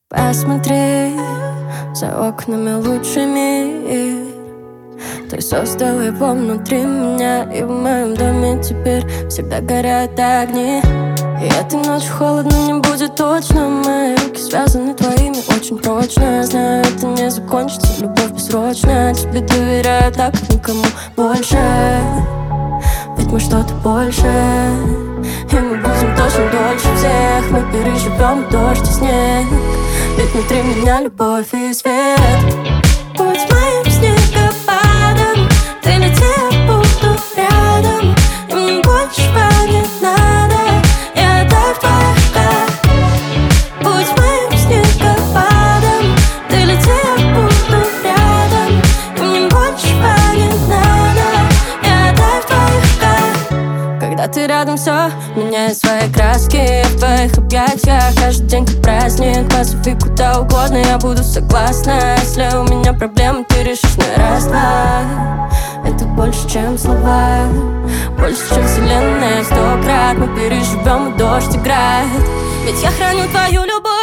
Посмотри, за окнами лучший мир. Ты создал его внутри меня, и в моем доме теперь всегда горят огни. И этой ночью холодно не будет точно. Мои руки связаны твоими очень прочно. Знаю, это не закончится, любовь бессрочная. Тебе доверяю так, как никому больше. Ведь мы что-то больше, и мы будем точно дольше всех. Мы переживем дождь и снег, ведь внутри меня любовь и свет. Будь моим снегопадом, ты лети, я буду рядом. И мне больше не надо, я таю в твоих руках. Будь моим снегопадом, ты лети, я буду рядом. И мне больше не надо, я таю в твоих руках. Когда ты рядом, все меняет свои краски. В твоих объятиях каждый день как праздник. Позови куда угодно, я буду согласна. Если у меня проблемы, ты решишь на раз-два. Это больше, чем слова, больше, чем вселенная 100 крат. Мы переживем, и дождь играет, ведь я храню твою любовь.